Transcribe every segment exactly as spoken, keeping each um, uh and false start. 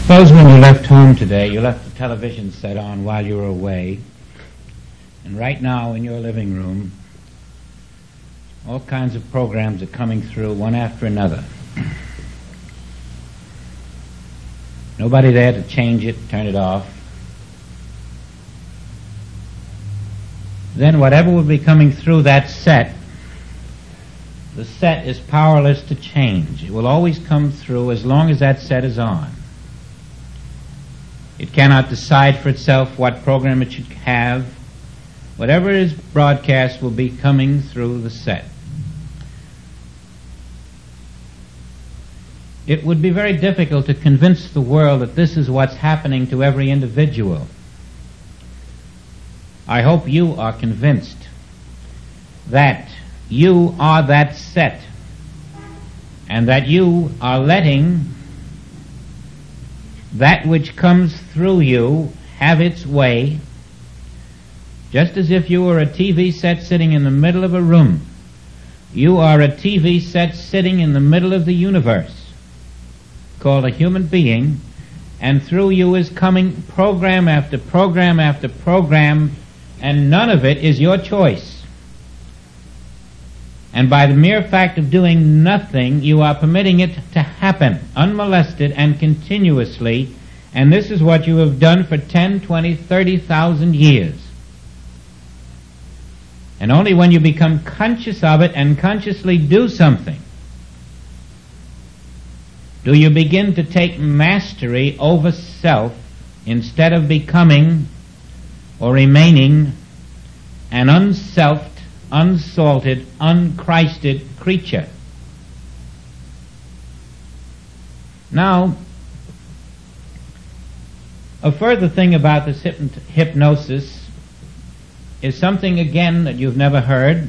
Suppose when you left home today, you left the television set on while you were away, and right now in your living room, all kinds of programs are coming through one after another. Nobody there to change it, turn it off. Then whatever will be coming through that set, the set is powerless to change. It will always come through as long as that set is on. It cannot decide for itself what program it should have. Whatever is broadcast will be coming through the set. It would be very difficult to convince the world that this is what's happening to every individual. I hope you are convinced that you are that set, and that you are letting that which comes through you have its way, just as if you were a T V set sitting in the middle of a room. You are a T V set sitting in the middle of the universe, called a human being, and through you is coming program after program after program, and none of it is your choice. And by the mere fact of doing nothing, you are permitting it to happen, unmolested and continuously, and this is what you have done for ten, twenty, thirty thousand years. And only when you become conscious of it and consciously do something do you begin to take mastery over self instead of becoming or remaining an unselfed, unsalted, unchristed creature. Now, a further thing about this hypn- hypnosis is something again that you've never heard.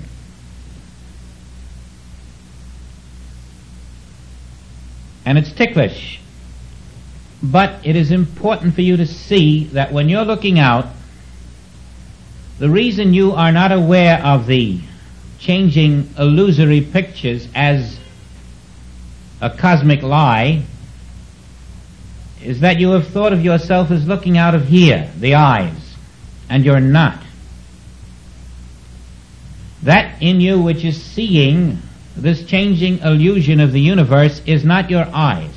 And it's ticklish. But it is important for you to see that when you're looking out, the reason you are not aware of the changing illusory pictures as a cosmic lie is that you have thought of yourself as looking out of here, the eyes, and you're not. That in you which is seeing this changing illusion of the universe is not your eyes.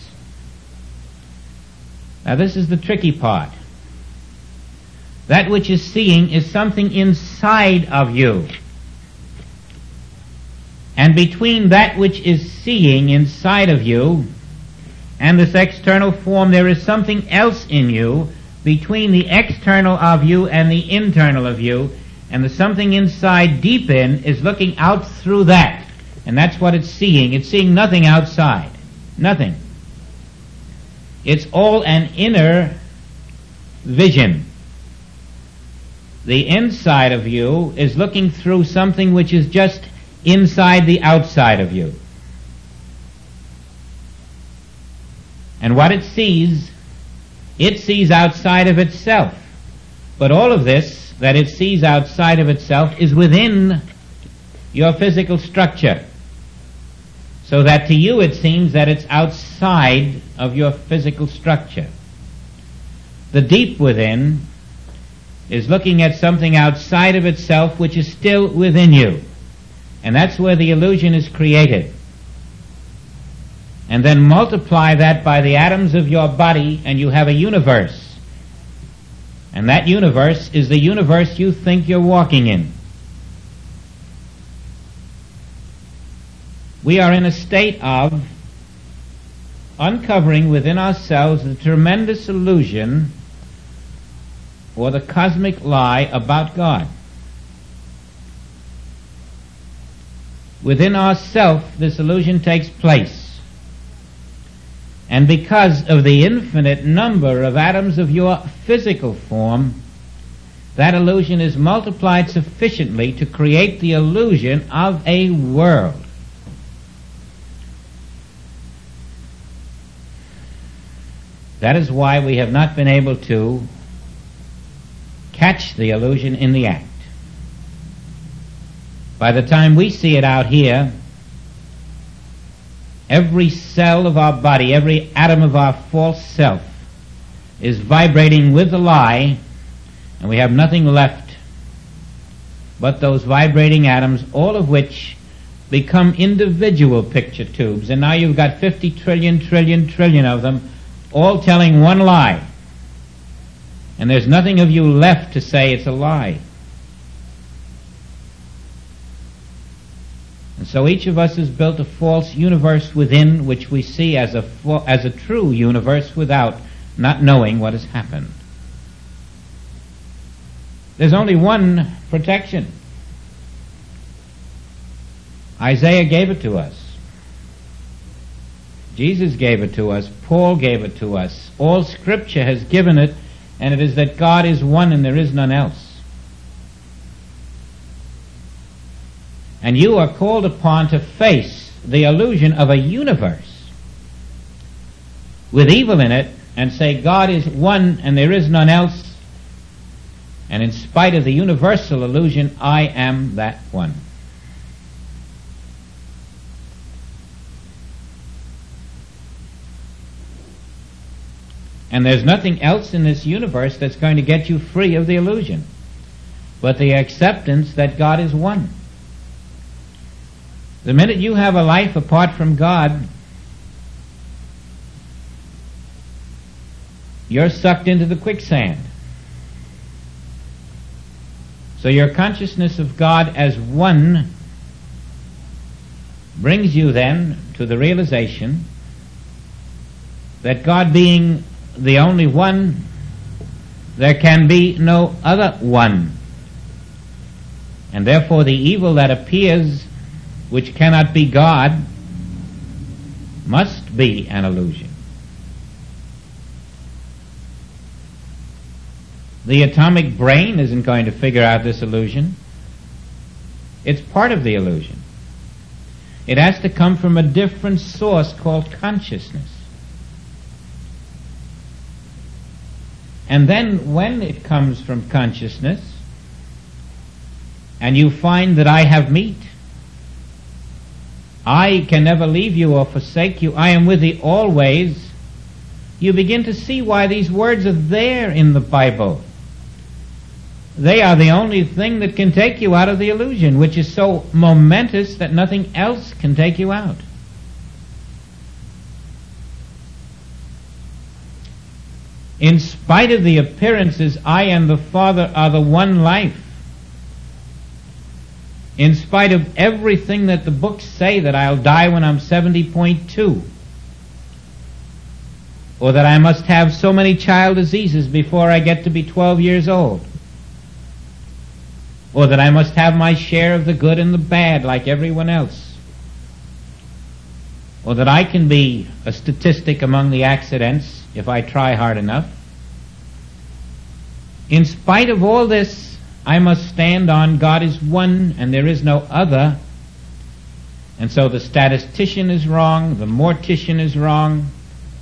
Now this is the tricky part. That which is seeing is something inside of you. And between that which is seeing inside of you and this external form, there is something else in you between the external of you and the internal of you, and the something inside deep in is looking out through that. And that's what it's seeing. It's seeing nothing outside. Nothing. It's all an inner vision. The inside of you is looking through something which is just inside the outside of you. And what it sees, it sees outside of itself. But all of this that it sees outside of itself is within your physical structure. So that to you it seems that it's outside of your physical structure. The deep within is looking at something outside of itself which is still within you. And that's where the illusion is created. And then multiply that by the atoms of your body and you have a universe. And that universe is the universe you think you're walking in. We are in a state of uncovering within ourselves the tremendous illusion or the cosmic lie about God. Within ourself, this illusion takes place. And because of the infinite number of atoms of your physical form, that illusion is multiplied sufficiently to create the illusion of a world. That is why we have not been able to catch the illusion in the act. By the time we see it out here, every cell of our body, every atom of our false self is vibrating with the lie, and we have nothing left but those vibrating atoms, all of which become individual picture tubes. And now you've got fifty trillion, trillion, trillion of them, all telling one lie. And there's nothing of you left to say it's a lie. And so each of us has built a false universe within, which we see as a fa- as a true universe without, not knowing what has happened. There's only one protection. Isaiah gave it to us. Jesus gave it to us. Paul gave it to us. All Scripture has given it, and it is that God is one and there is none else. And you are called upon to face the illusion of a universe with evil in it and say God is one and there is none else. And in spite of the universal illusion, I am that one. And there's nothing else in this universe that's going to get you free of the illusion but the acceptance that God is one. The minute you have a life apart from God, you're sucked into the quicksand. So your consciousness of God as one brings you then to the realization that God being the only one, there can be no other one. And therefore the evil that appears, which cannot be God, must be an illusion. The atomic brain isn't going to figure out this illusion. It's part of the illusion. It has to come from a different source called consciousness. And then when it comes from consciousness, and you find that I have meat, I can never leave you or forsake you, I am with thee always, you begin to see why these words are there in the Bible. They are the only thing that can take you out of the illusion, which is so momentous that nothing else can take you out. In spite of the appearances, I and the Father are the one life. In spite of everything that the books say, that I'll die when I'm seventy point two, or that I must have so many child diseases before I get to be twelve years old, or that I must have my share of the good and the bad like everyone else, or that I can be a statistic among the accidents if I try hard enough. In spite of all this, I must stand on God is one and there is no other. And so the statistician is wrong, the mortician is wrong,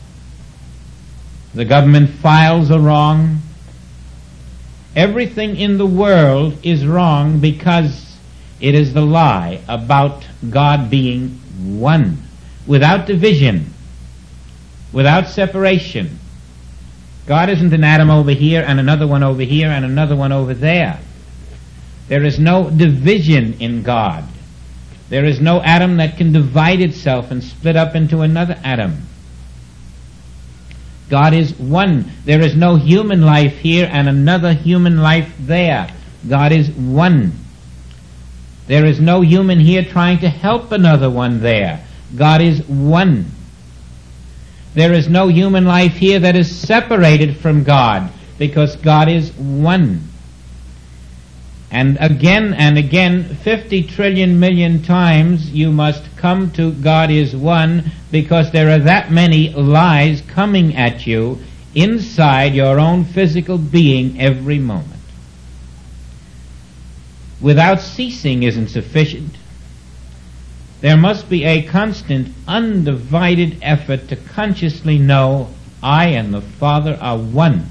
the government files are wrong. Everything in the world is wrong because it is the lie about God being one, without division, without separation. God isn't an atom over here and another one over here and another one over there. There is no division in God. There is no atom that can divide itself and split up into another atom. God is one. There is no human life here and another human life there. God is one. There is no human here trying to help another one there. God is one. There is no human life here that is separated from God, because God is one. And again and again, fifty trillion million times, you must come to God is one, because there are that many lies coming at you inside your own physical being every moment. Without ceasing isn't sufficient. There must be a constant, undivided effort to consciously know I and the Father are one.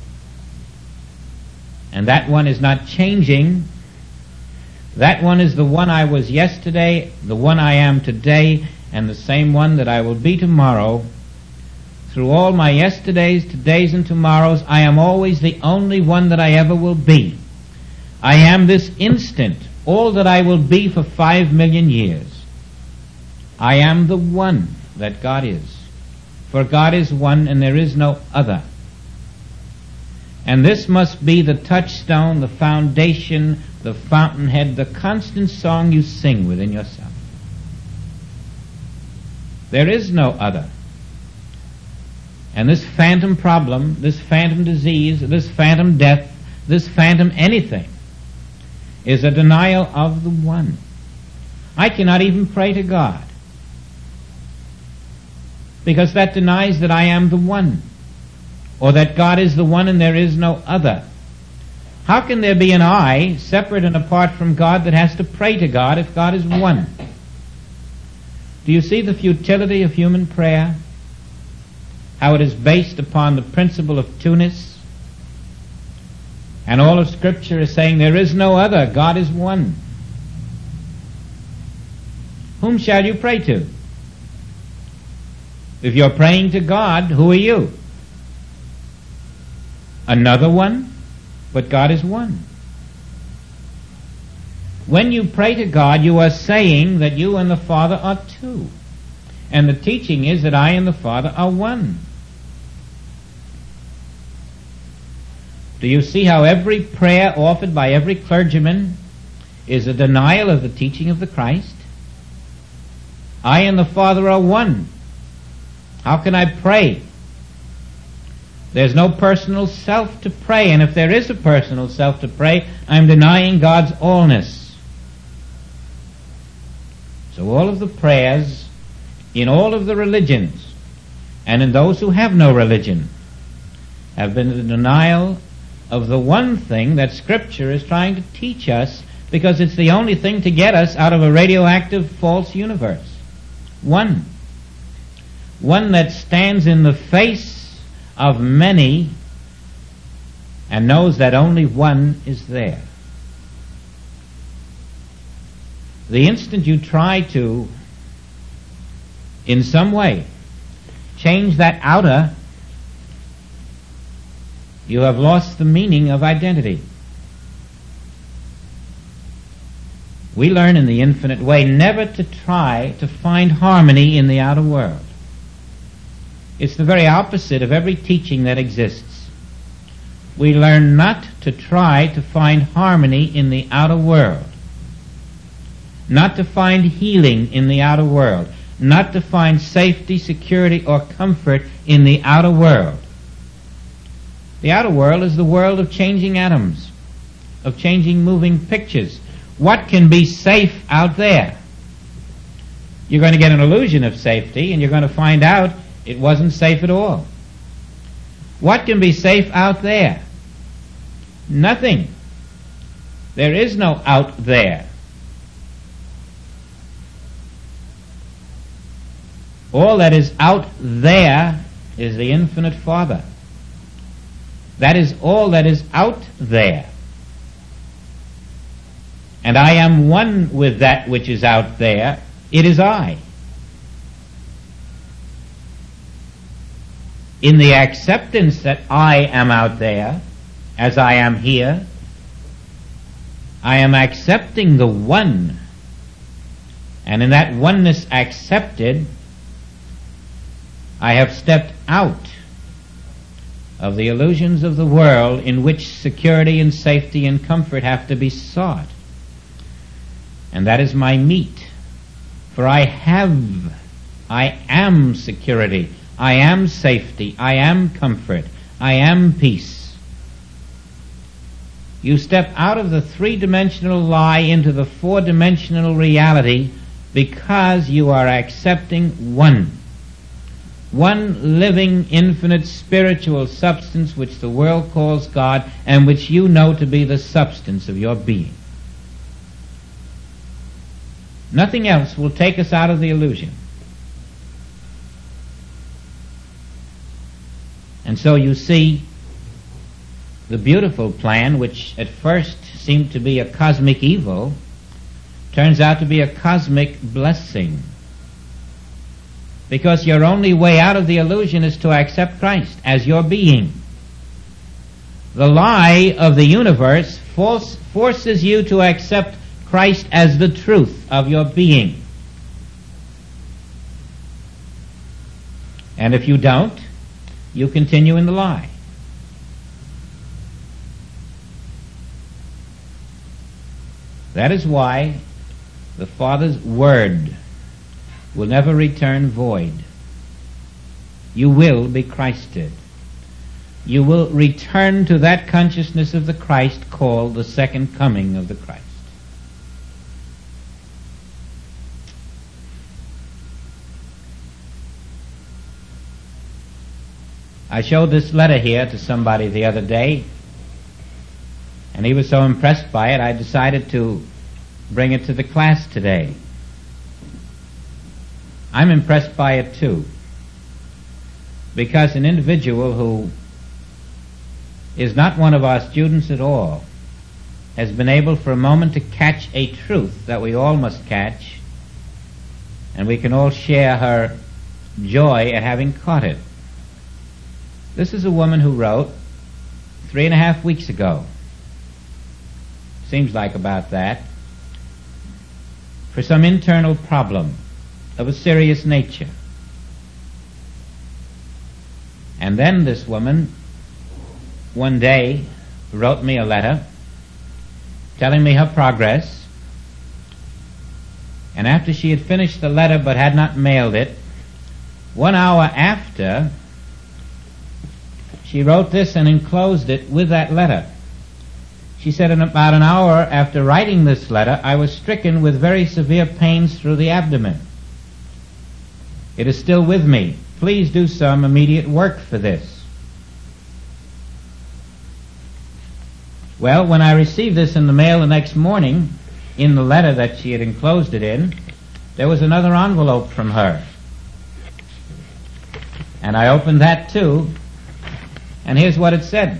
And that one is not changing. That one is the one I was yesterday, the one I am today, and the same one that I will be tomorrow, through all my yesterdays, todays, and tomorrows, I am always the only one that I ever will be. I am this instant all that I will be for five million years. I am the one that God is. For God is one and there is no other. And this must be the touchstone, the foundation, the fountainhead, the constant song you sing within yourself. There is no other. And this phantom problem, this phantom disease, this phantom death, this phantom anything, is a denial of the one. I cannot even pray to God, because that denies that I am the one, or that God is the one and there is no other. How can there be an I, separate and apart from God, that has to pray to God if God is one? Do you see the futility of human prayer? How it is based upon the principle of two-ness? And all of Scripture is saying there is no other, God is one. Whom shall you pray to? If you're praying to God, who are you? Another one? But God is one. When you pray to God, you are saying that you and the Father are two. And the teaching is that I and the Father are one. Do you see how every prayer offered by every clergyman is a denial of the teaching of the Christ? I and the Father are one. How can I pray? There's no personal self to pray, and if there is a personal self to pray, I'm denying God's allness. So all of the prayers in all of the religions, and in those who have no religion, have been the denial of the one thing that Scripture is trying to teach us, because it's the only thing to get us out of a radioactive false universe. One. One that stands in the face of many and knows that only one is there. The instant you try to, in some way, change that outer, you have lost the meaning of identity. We learn in the infinite way never to try to find harmony in the outer world. It's the very opposite of every teaching that exists. We learn not to try to find harmony in the outer world, not to find healing in the outer world, not to find safety, security, or comfort in the outer world. The outer world is the world of changing atoms, of changing moving pictures. What can be safe out there? You're going to get an illusion of safety, and you're going to find out it wasn't safe at all. What can be safe out there? Nothing. There is no out there. All that is out there is the infinite Father. That is all that is out there. And I am one with that which is out there. It is I. In the acceptance that I am out there, as I am here, I am accepting the one. And in that oneness accepted, I have stepped out of the illusions of the world in which security and safety and comfort have to be sought. And that is my meat. For I have, I am security, I am safety, I am comfort, I am peace. You step out of the three-dimensional lie into the four-dimensional reality because you are accepting one. One living, infinite, spiritual substance which the world calls God and which you know to be the substance of your being. Nothing else will take us out of the illusion. And so you see the beautiful plan, which at first seemed to be a cosmic evil, turns out to be a cosmic blessing. because your only way out of the illusion is to accept Christ as your being. The lie of the universe force, forces you to accept Christ as the truth of your being. And if you don't, you continue in the lie. That is why the Father's word will never return void. You will be Christed. You will return to that consciousness of the Christ called the second coming of the Christ. I showed this letter here to somebody the other day, and he was so impressed by it, I decided to bring it to the class today. I'm impressed by it too, because an individual who is not one of our students at all has been able for a moment to catch a truth that we all must catch, and we can all share her joy at having caught it. This is a woman who wrote three and a half weeks ago. Seems like about that. For some internal problem of a serious nature. And then this woman one day wrote me a letter telling me her progress. And after she had finished the letter but had not mailed it, one hour after, she wrote this and enclosed it with that letter. She said, in about an hour after writing this letter, I was stricken with very severe pains through the abdomen. It is still with me. Please do some immediate work for this. Well, when I received this in the mail the next morning, in the letter that she had enclosed it in, there was another envelope from her. And I opened that too, and here's what it said.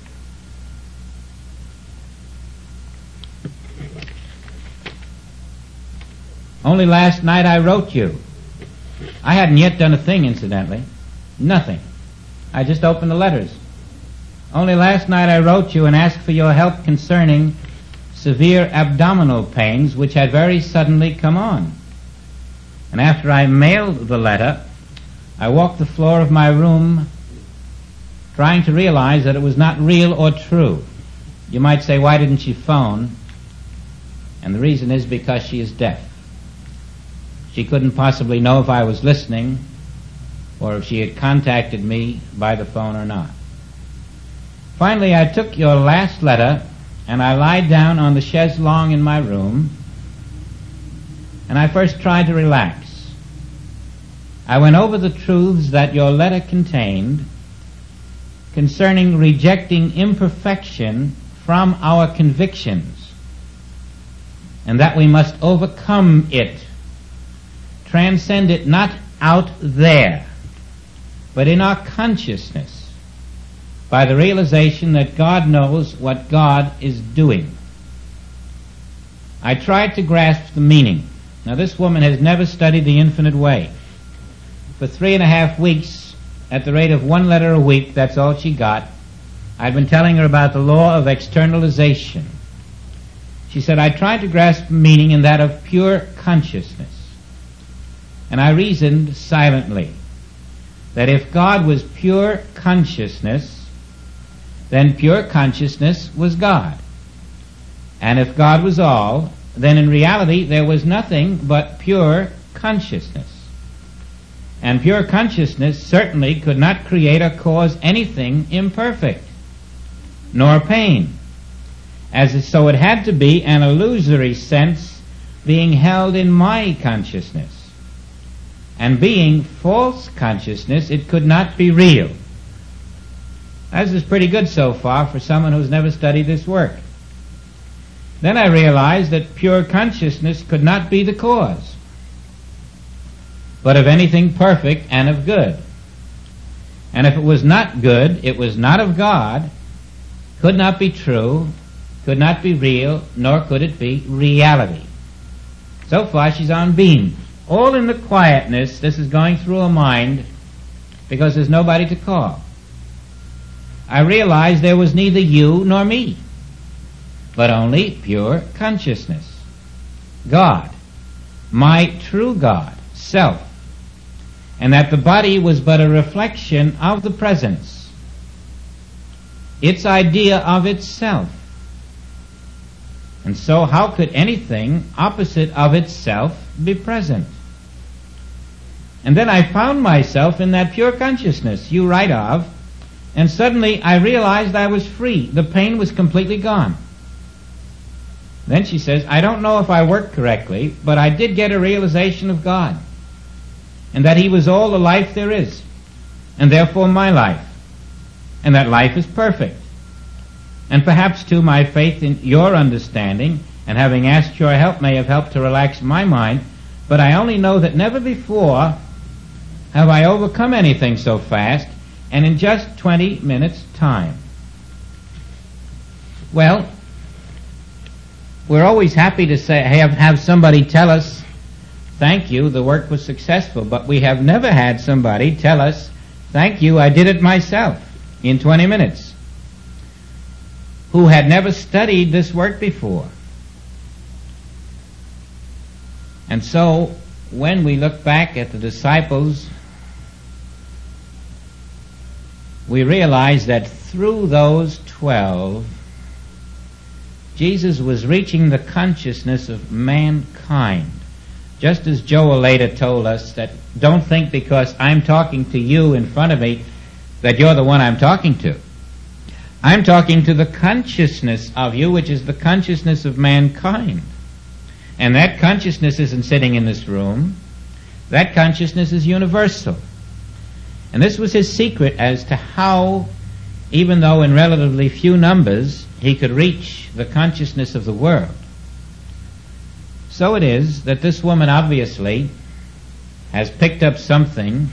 Only last night I wrote you. I hadn't yet done a thing, incidentally. Nothing. I just opened the letters. Only last night I wrote you and asked for your help concerning severe abdominal pains which had very suddenly come on. And after I mailed the letter, I walked the floor of my room trying to realize that it was not real or true. You might say, why didn't she phone? And the reason is because she is deaf. She couldn't possibly know if I was listening or if she had contacted me by the phone or not. Finally, I took your last letter and I lied down on the chaise longue in my room, and I first tried to relax. I went over the truths that your letter contained concerning rejecting imperfection from our convictions, and that we must overcome it, transcend it not out there, but in our consciousness, by the realization that God knows what God is doing. I tried to grasp the meaning. Now, this woman has never studied the infinite way. For three and a half weeks, at the rate of one letter a week, that's all she got, I'd been telling her about the law of externalization. She said, I tried to grasp the meaning in that of pure consciousness. And I reasoned silently that if God was pure consciousness, then pure consciousness was God. And if God was all, then in reality there was nothing but pure consciousness. And pure consciousness certainly could not create or cause anything imperfect, nor pain, as so it had to be an illusory sense being held in my consciousness. And being false consciousness, it could not be real. This is pretty good so far for someone who's never studied this work. Then I realized that pure consciousness could not be the cause, but of anything perfect and of good. And if it was not good, it was not of God, could not be true, could not be real, nor could it be reality. So far she's on beam. all in the quietness, this is going through her mind because there's nobody to call. I realized there was neither you nor me, but only pure consciousness. God, my true God, self, and that the body was but a reflection of the presence, its idea of itself. And so how could anything opposite of itself be present? And then I found myself in that pure consciousness you write of, and suddenly I realized I was free. The pain was completely gone. Then she says, I don't know if I worked correctly, but I did get a realization of God, and that He was all the life there is, and therefore my life, and that life is perfect. And perhaps, too, my faith in your understanding and having asked your help may have helped to relax my mind, but I only know that never before have I overcome anything so fast and in just twenty minutes' time. Well, we're always happy to say, have, have somebody tell us, thank you, the work was successful, but we have never had somebody tell us, thank you, I did it myself in twenty minutes, who had never studied this work before. And so, when we look back at the disciples, we realize that through those twelve, Jesus was reaching the consciousness of mankind. Just as Joel later told us that don't think because I'm talking to you in front of me that you're the one I'm talking to. I'm talking to the consciousness of you, which is the consciousness of mankind. And that consciousness isn't sitting in this room. That consciousness is universal. And this was his secret as to how, even though in relatively few numbers, he could reach the consciousness of the world. So it is that this woman obviously has picked up something,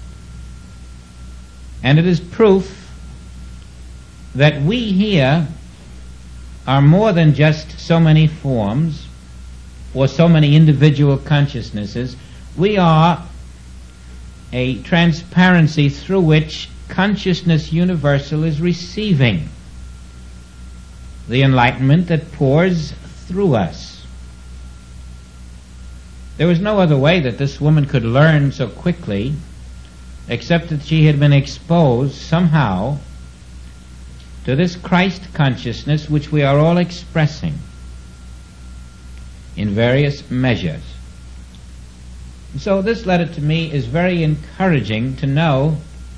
and it is proof that we here are more than just so many forms or so many individual consciousnesses. We are a transparency through which consciousness universal is receiving the enlightenment that pours through us. There was no other way that this woman could learn so quickly except that she had been exposed somehow to this Christ consciousness which we are all expressing in various measures. So this letter to me is very encouraging to know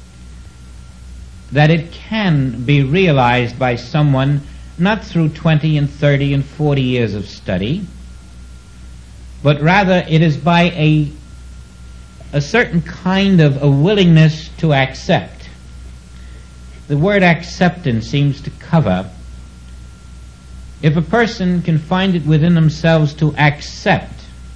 that it can be realized by someone not through twenty and thirty and forty years of study, but rather it is by a, a certain kind of a willingness to accept. The word acceptance seems to cover. If a person can find it within themselves to accept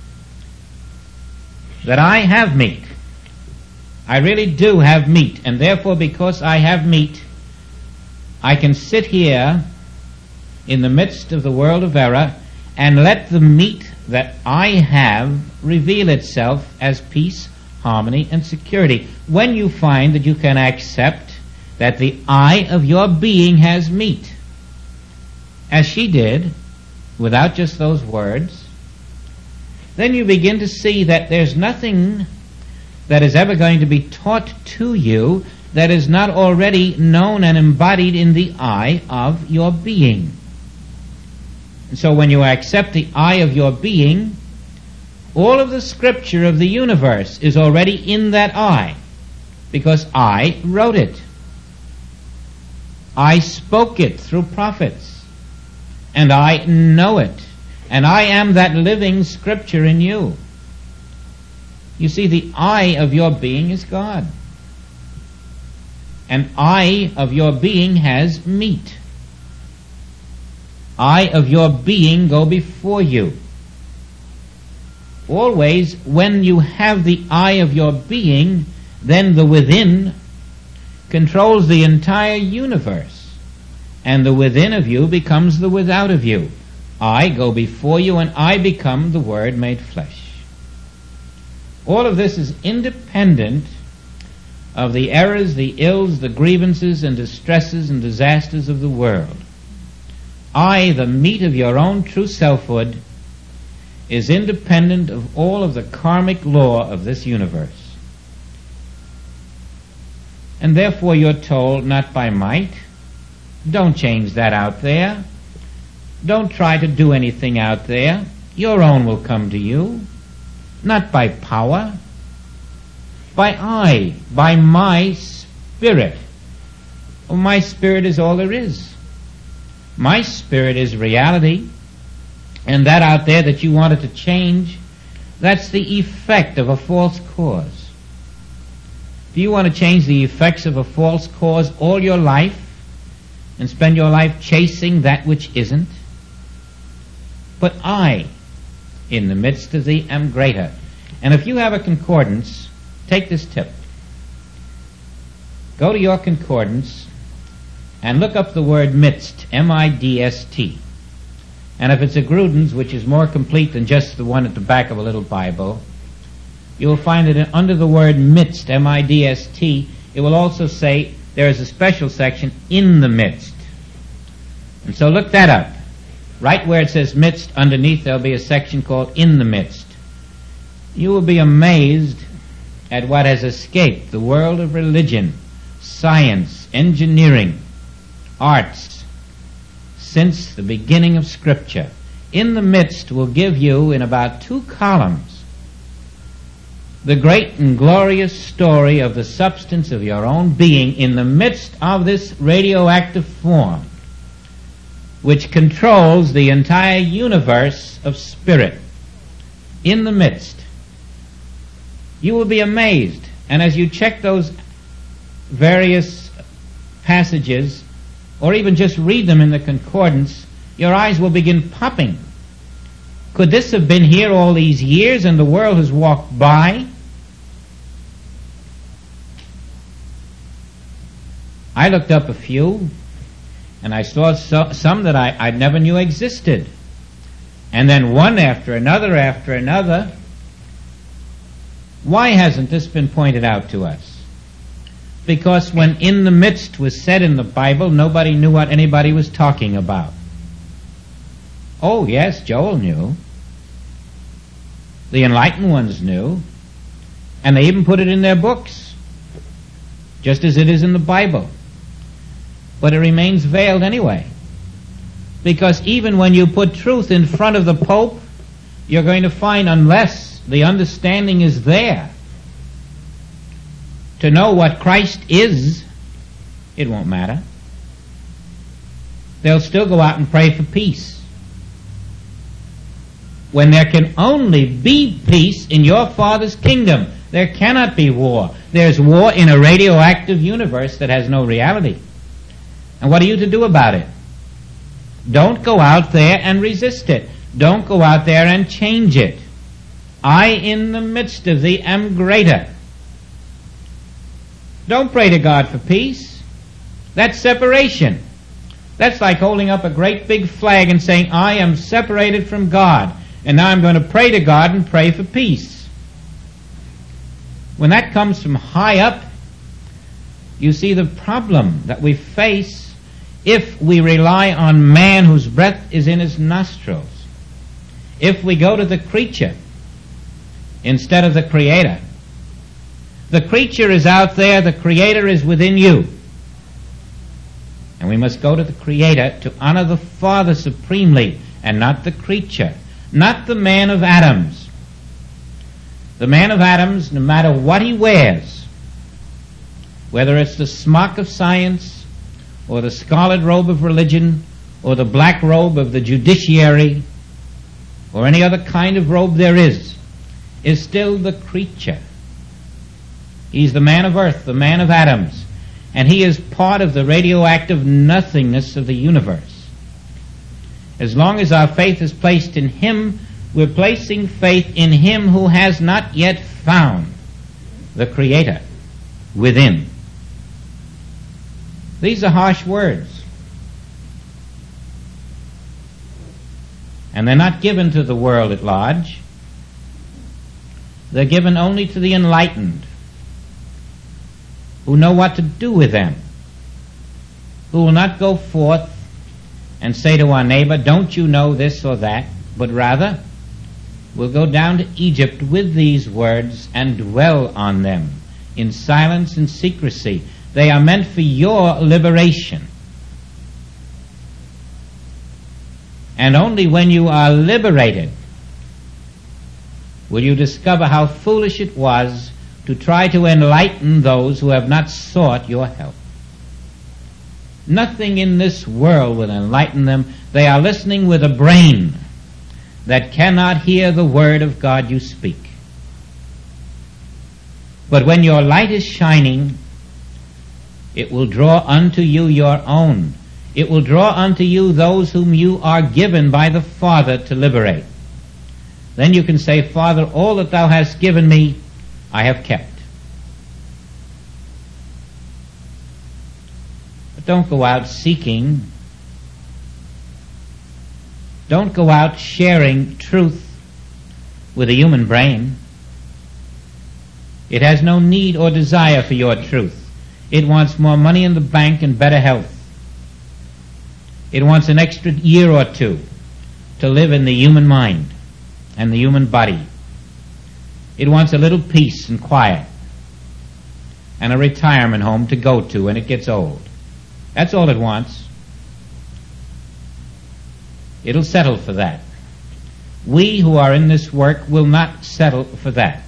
that I have meat, I really do have meat, and therefore because I have meat, I can sit here in the midst of the world of error and let the meat that I have reveal itself as peace, harmony, and security. When you find that you can accept that the I of your being has meat, as she did, without just those words, then you begin to see that there's nothing that is ever going to be taught to you that is not already known and embodied in the I of your being. And so when you accept the I of your being, all of the scripture of the universe is already in that I, because I wrote it. I spoke it through prophets, and I know it, and I am that living scripture in you. You see, the I of your being is God, and I of your being has meat. I of your being go before you. Always, when you have the I of your being, then the within controls the entire universe, and the within of you becomes the without of you. I go before you, and I become the Word made flesh. All of this is independent of the errors, the ills, the grievances and distresses and disasters of the world. I, the meat of your own true selfhood, is independent of all of the karmic law of this universe. And therefore you're told, not by might, don't change that out there. Don't try to do anything out there. Your own will come to you, not by power, by I, by my spirit. Oh, my spirit is all there is. My spirit is reality, and that out there that you wanted to change, that's the effect of a false cause. Do you want to change the effects of a false cause all your life and spend your life chasing that which isn't? But I, in the midst of thee, am greater. And if you have a concordance, take this tip. Go to your concordance and look up the word midst, M I D S T. And if it's a Gruden's, which is more complete than just the one at the back of a little Bible, you will find that under the word midst, M I D S T, it will also say there is a special section, in the midst. And so look that up. Right where it says midst, underneath there'll be a section called in the midst. You will be amazed at what has escaped the world of religion, science, engineering, arts, since the beginning of Scripture. In the midst will give you, in about two columns, the great and glorious story of the substance of your own being in the midst of this radioactive form, which controls the entire universe of spirit. In the midst. You will be amazed, and as you check those various passages, or even just read them in the concordance, your eyes will begin popping. Could this have been here all these years and the world has walked by? I looked up a few, and I saw so, some that I, I never knew existed. And then one after another after another. Why hasn't this been pointed out to us? Because when in the midst was said in the Bible, nobody knew what anybody was talking about. Oh yes, Joel knew. The enlightened ones knew. And they even put it in their books, just as it is in the Bible. But it remains veiled anyway. Because even when you put truth in front of the Pope, you're going to find, unless the understanding is there to know what Christ is, it won't matter. They'll still go out and pray for peace. When there can only be peace in your Father's kingdom, there cannot be war. There's war in a radioactive universe that has no reality. And what are you to do about it? Don't go out there and resist it. Don't go out there and change it. I in the midst of thee am greater. Don't pray to God for peace. That's separation. That's like holding up a great big flag and saying, I am separated from God, and now I'm going to pray to God and pray for peace. When that comes from high up, you see the problem that we face if we rely on man whose breath is in his nostrils. If we go to the creature instead of the Creator. The creature is out there, the Creator is within you. And we must go to the Creator to honor the Father supremely, and not the creature, not the man of atoms. The man of atoms, no matter what he wears, whether it's the smock of science, or the scarlet robe of religion, or the black robe of the judiciary, or any other kind of robe there is, is still the creature. He's the man of earth, the man of atoms, and he is part of the radioactive nothingness of the universe. As long as our faith is placed in him, we're placing faith in him who has not yet found the Creator within. These are harsh words. And they're not given to the world at large. They're given only to the enlightened, who know what to do with them, who will not go forth and say to our neighbor, don't you know this or that, but rather will go down to Egypt with these words and dwell on them in silence and secrecy. They are meant for your liberation. And only when you are liberated will you discover how foolish it was to try to enlighten those who have not sought your help. Nothing in this world will enlighten them. They are listening with a brain that cannot hear the word of God you speak. But when your light is shining, it will draw unto you your own. It will draw unto you those whom you are given by the Father to liberate. Then you can say, Father, all that thou hast given me, I have kept. But don't go out seeking. Don't go out sharing truth with a human brain. It has no need or desire for your truth. It wants more money in the bank and better health. It wants an extra year or two to live in the human mind and the human body. It wants a little peace and quiet and a retirement home to go to when it gets old. That's all it wants. It'll settle for that. We who are in this work will not settle for that.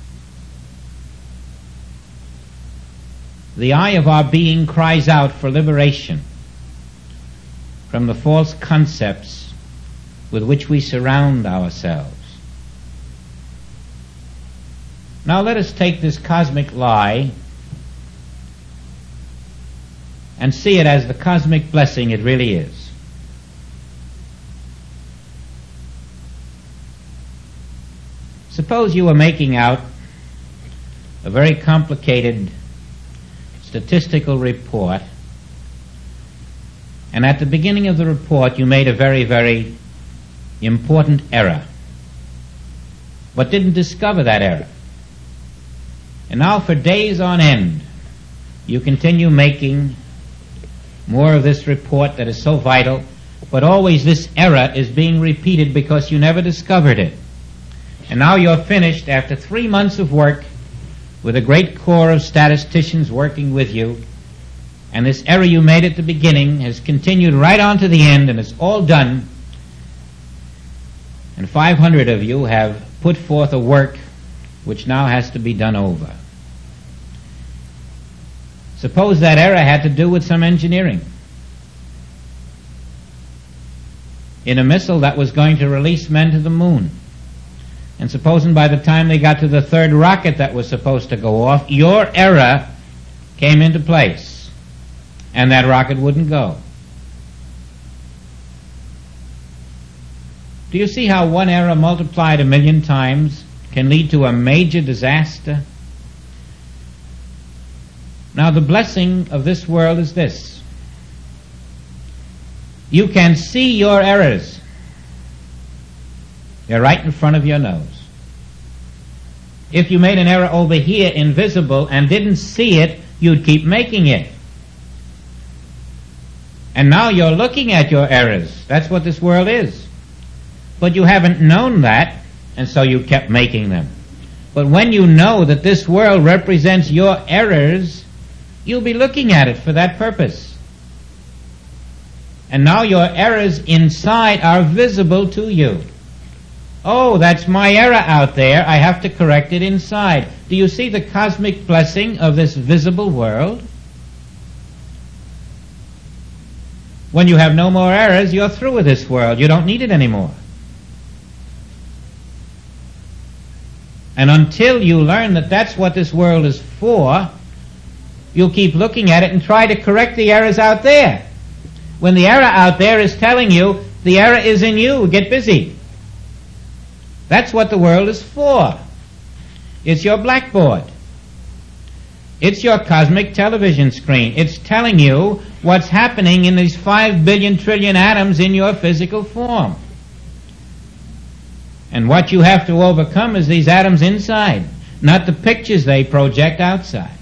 The eye of our being cries out for liberation from the false concepts with which we surround ourselves. Now let us take this cosmic lie and see it as the cosmic blessing it really is. Suppose you were making out a very complicated statistical report, and at the beginning of the report you made a very, very important error, but didn't discover that error. And now for days on end you continue making more of this report that is so vital, but always this error is being repeated because you never discovered it. And now you're finished after three months of work with a great corps of statisticians working with you, and this error you made at the beginning has continued right on to the end, and it's all done, and five hundred of you have put forth a work which now has to be done over. Suppose that error had to do with some engineering in a missile that was going to release men to the moon. And supposing by the time they got to the third rocket that was supposed to go off, your error came into place, and that rocket wouldn't go. Do you see how one error multiplied a million times can lead to a major disaster? Now the blessing of this world is this. You can see your errors. They're right in front of your nose. If you made an error over here invisible and didn't see it, you'd keep making it. And now you're looking at your errors. That's what this world is. But you haven't known that, and so you kept making them. But when you know that this world represents your errors, you'll be looking at it for that purpose. And now your errors inside are visible to you. Oh, that's my error out there. I have to correct it inside. Do you see the cosmic blessing of this visible world? When you have no more errors, you're through with this world. You don't need it anymore. And until you learn that that's what this world is for, you'll keep looking at it and try to correct the errors out there. When the error out there is telling you the error is in you, get busy. That's what the world is for. It's your blackboard. It's your cosmic television screen. It's telling you what's happening in these five billion trillion atoms in your physical form. And what you have to overcome is these atoms inside, not the pictures they project outside.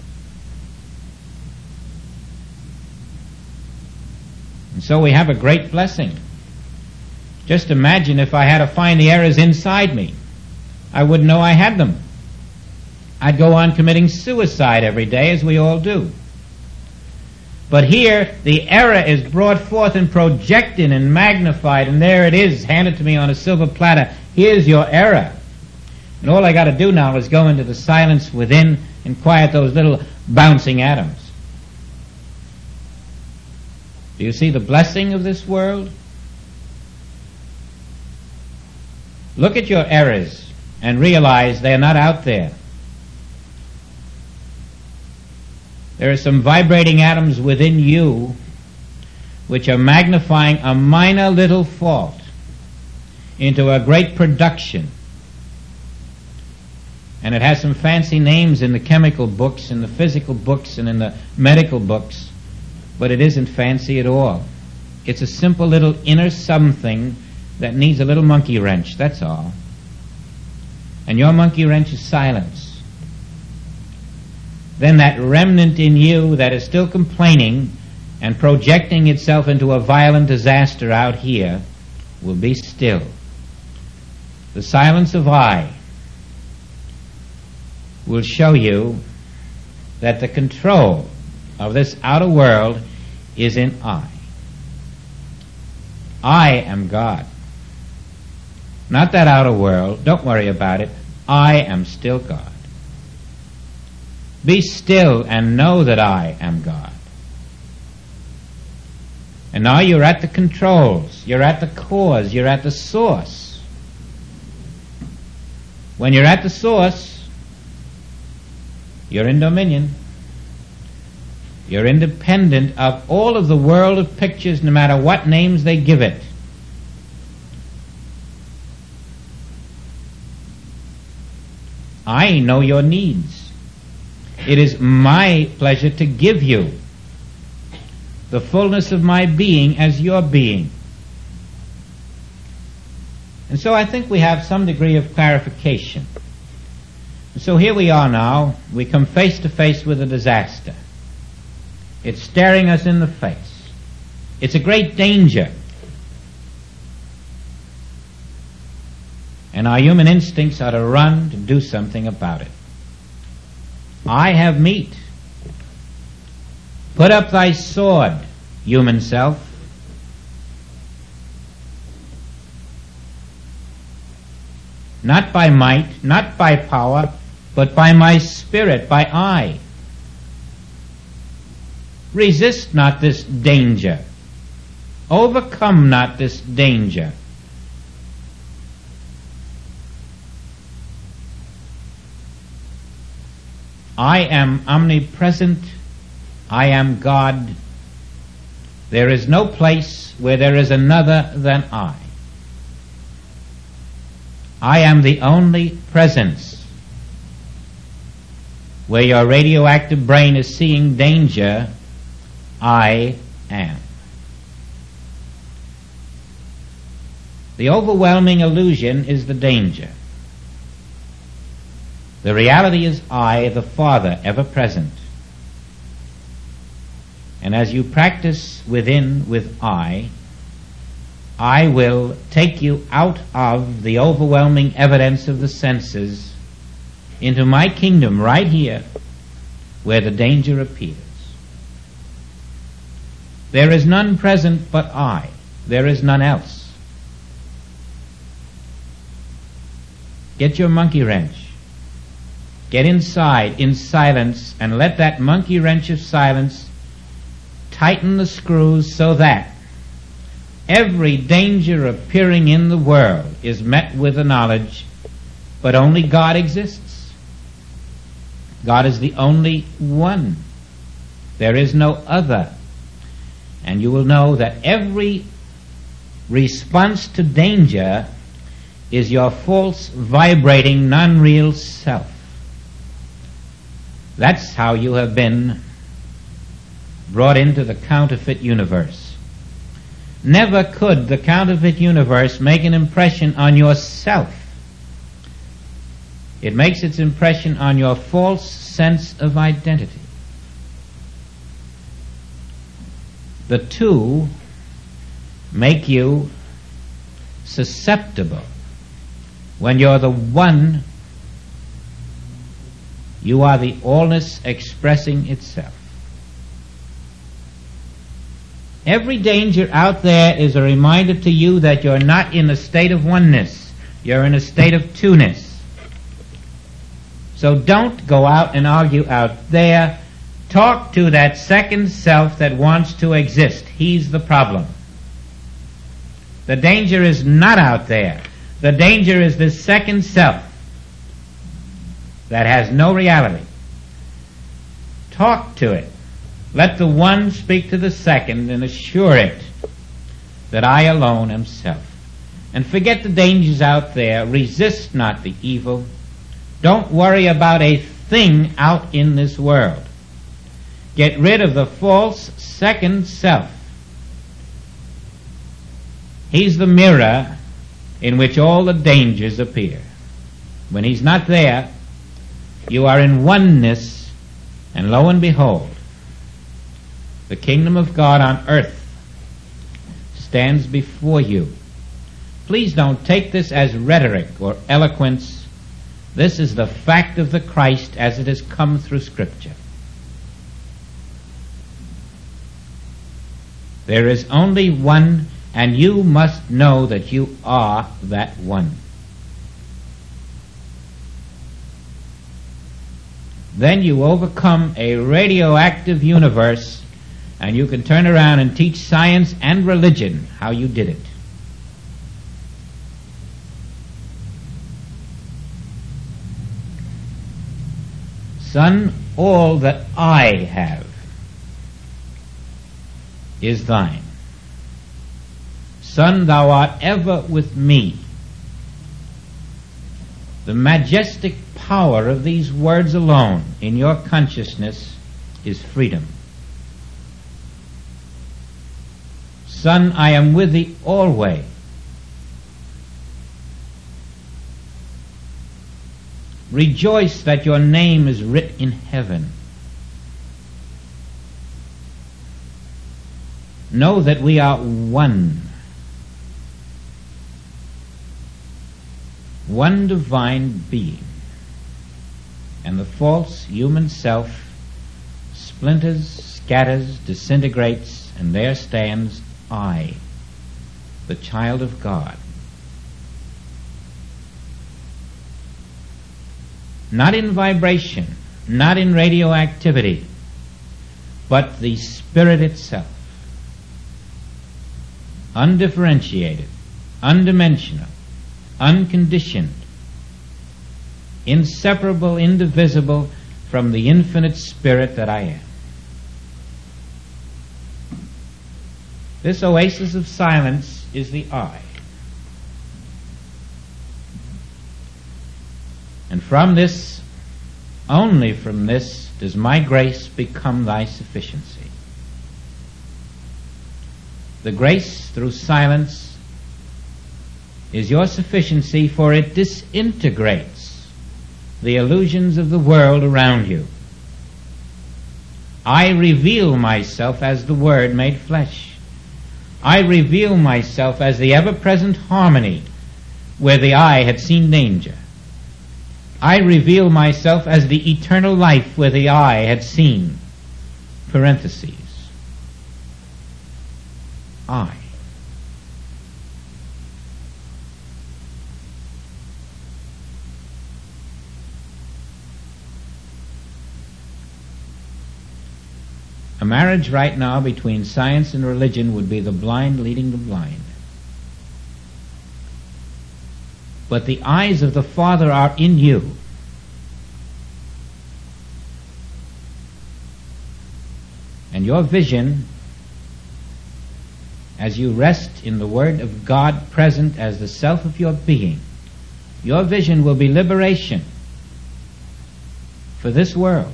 And so we have a great blessing. Just imagine if I had to find the errors inside me. I wouldn't know I had them. I'd go on committing suicide every day, as we all do. But here, the error is brought forth and projected and magnified, and there it is, handed to me on a silver platter. Here's your error. And all I got to do now is go into the silence within and quiet those little bouncing atoms. Do you see the blessing of this world? Look at your errors and realize they're not out there. There are some vibrating atoms within you which are magnifying a minor little fault into a great production. And it has some fancy names in the chemical books, in the physical books, and in the medical books, but it isn't fancy at all. It's a simple little inner something that needs a little monkey wrench, that's all. And your monkey wrench is silence. Then that remnant in you that is still complaining and projecting itself into a violent disaster out here will be still. The silence of I will show you that the control of this outer world is in I. I am God. Not that outer world. Don't worry about it. I am still God. Be still and know that I am God. And now you're at the controls. You're at the cause. You're at the source. When you're at the source, you're in dominion. You're independent of all of the world of pictures, no matter what names they give it. I know your needs. It is my pleasure to give you the fullness of my being as your being. And so I think we have some degree of clarification. And so here we are now. We come face to face with a disaster. It's staring us in the face. It's a great danger. And our human instincts are to run to do something about it. I have meat. Put up thy sword, human self. Not by might, not by power, but by my spirit, by I. Resist not this danger. Overcome not this danger. I am omnipresent. I am God. There is no place where there is another than I. I am the only presence. Where your radioactive brain is seeing danger, I am. The overwhelming illusion is the danger. The reality is I, the Father, ever present. And as you practice within with I, I will take you out of the overwhelming evidence of the senses into my kingdom right here where the danger appears. There is none present but I. There is none else. Get your monkey wrench. Get inside in silence and let that monkey wrench of silence tighten the screws so that every danger appearing in the world is met with the knowledge, but only God exists. God is the only one. There is no other. And you will know that every response to danger is your false, vibrating, non-real self. That's how you have been brought into the counterfeit universe. Never could the counterfeit universe make an impression on yourself. It makes its impression on your false sense of identity. The two make you susceptible. When you're the one, you are the allness expressing itself. Every danger out there is a reminder to you that you're not in a state of oneness. You're in a state of two-ness. So don't go out and argue out there. Talk to that second self that wants to exist. He's the problem. The danger is not out there. The danger is this second self that has no reality. Talk to it. Let the one speak to the second and assure it that I alone am self. And forget the dangers out there. Resist not the evil. Don't worry about a thing out in this world. Get rid of the false second self. He's the mirror in which all the dangers appear. When he's not there, you are in oneness, and lo and behold, the kingdom of God on earth stands before you. Please don't take this as rhetoric or eloquence. This is the fact of the Christ as it has come through Scripture. There is only one, and you must know that you are that one. Then you overcome a radioactive universe, and you can turn around and teach science and religion how you did it. Son, all that I have is thine. Son, thou art ever with me. The majestic power of these words alone in your consciousness is freedom. Son, I am with thee always. Rejoice that your name is writ in heaven. Know that we are one. One divine being. And the false human self splinters, scatters, disintegrates, and there stands I, the child of God. Not in vibration, not in radioactivity, but the Spirit itself. Undifferentiated, undimensional, unconditioned, inseparable, indivisible from the infinite Spirit that I am. This oasis of silence is the I. And from this, only from this, does my grace become thy sufficiency. The grace through silence is your sufficiency, for it disintegrates the illusions of the world around you. I reveal myself as the Word made flesh. I reveal myself as the ever-present harmony where the eye had seen danger. I reveal myself as the eternal life where the eye had seen parentheses. I. A marriage right now between science and religion would be the blind leading the blind. But the eyes of the Father are in you. And your vision, as you rest in the Word of God present as the self of your being, your vision will be liberation for this world.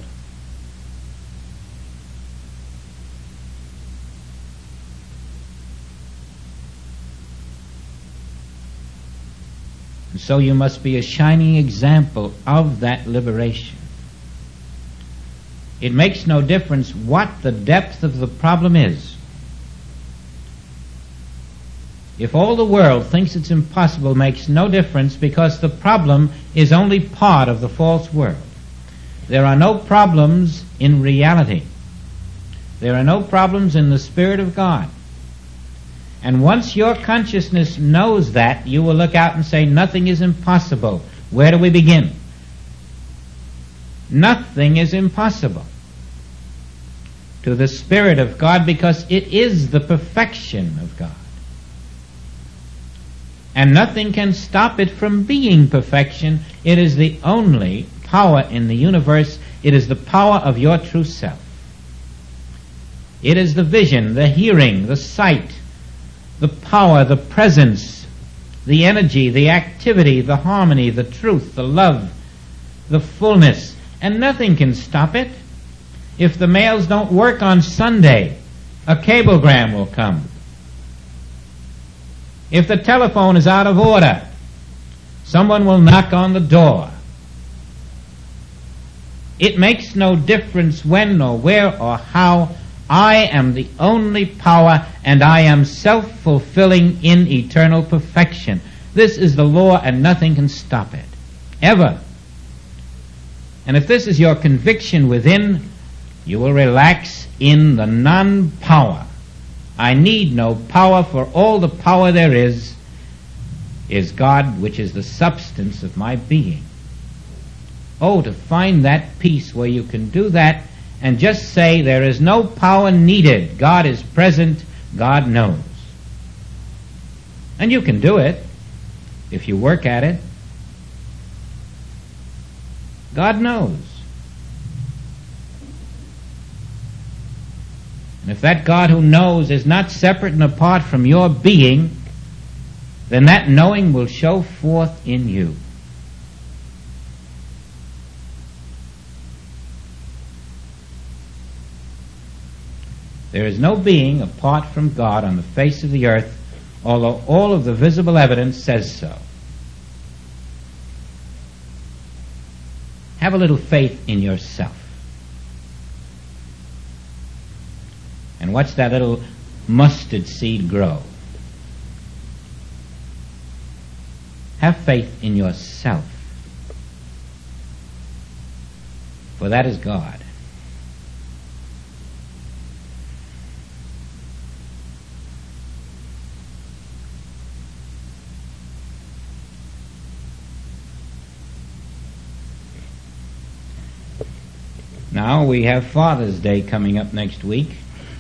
And so you must be a shining example of that liberation. It makes no difference what the depth of the problem is. If all the world thinks it's impossible, it makes no difference, because the problem is only part of the false world. There are no problems in reality. There are no problems in the Spirit of God. And once your consciousness knows that, you will look out and say, nothing is impossible. Where do we begin? Nothing is impossible to the Spirit of God, because it is the perfection of God. And nothing can stop it from being perfection. It is the only power in the universe. It is the power of your true self. It is the vision, the hearing, the sight, the power, the presence, the energy, the activity, the harmony, the truth, the love, the fullness. And nothing can stop it. If the mails don't work on Sunday, a cablegram will come. If the telephone is out of order, someone will knock on the door. It makes no difference when or where or how. I am the only power, and I am self-fulfilling in eternal perfection. This is the law, and nothing can stop it. Ever. And if this is your conviction within, you will relax in the non-power. I need no power, for all the power there is is God, which is the substance of my being. Oh, to find that peace where you can do that and just say, there is no power needed. God is present. God knows. And you can do it if you work at it. God knows. And if that God who knows is not separate and apart from your being, then that knowing will show forth in you. There is no being apart from God on the face of the earth, although all of the visible evidence says so. Have a little faith in yourself. And watch that little mustard seed grow. Have faith in yourself. For that is God. Now we have Father's Day coming up next week.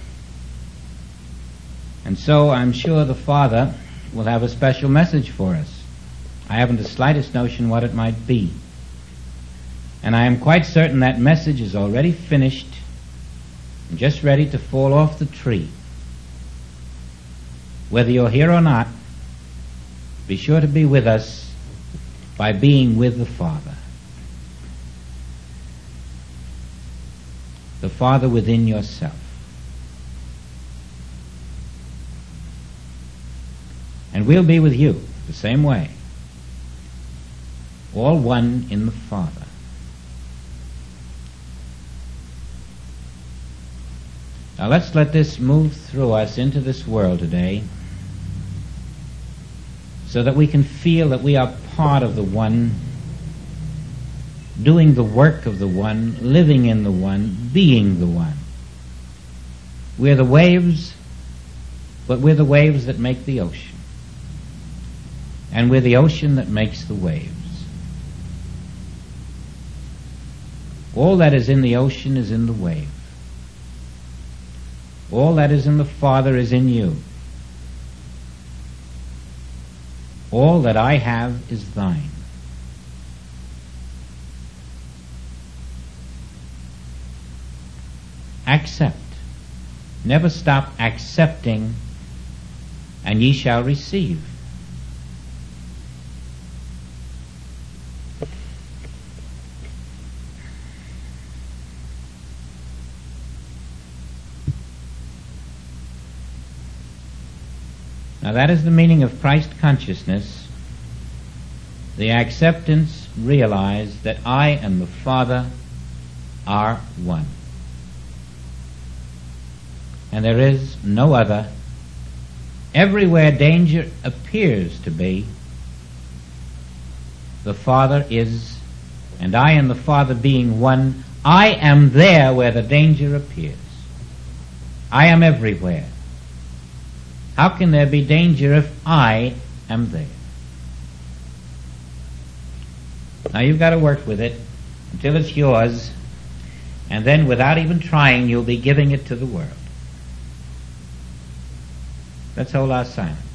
And so I'm sure the Father will have a special message for us. I haven't the slightest notion what it might be. And I am quite certain that message is already finished and just ready to fall off the tree. Whether you're here or not, be sure to be with us by being with the Father. The Father within yourself. And we'll be with you the same way. All one in the Father. Now let's let this move through us into this world today, so that we can feel that we are part of the one, doing the work of the one, living in the one, being the one. We're the waves, but we're the waves that make the ocean. And we're the ocean that makes the waves. All that is in the ocean is in the wave. All that is in the Father is in you. All that I have is thine. Accept. Never stop accepting, and ye shall receive. Now that is the meaning of Christ consciousness. The acceptance realized that I and the Father are one. And there is no other. Everywhere danger appears to be, the Father is, and I and the Father being one, I am there where the danger appears. I am everywhere. How can there be danger if I am there? Now you've got to work with it until it's yours, and then without even trying, you'll be giving it to the world. Let's hold our silence.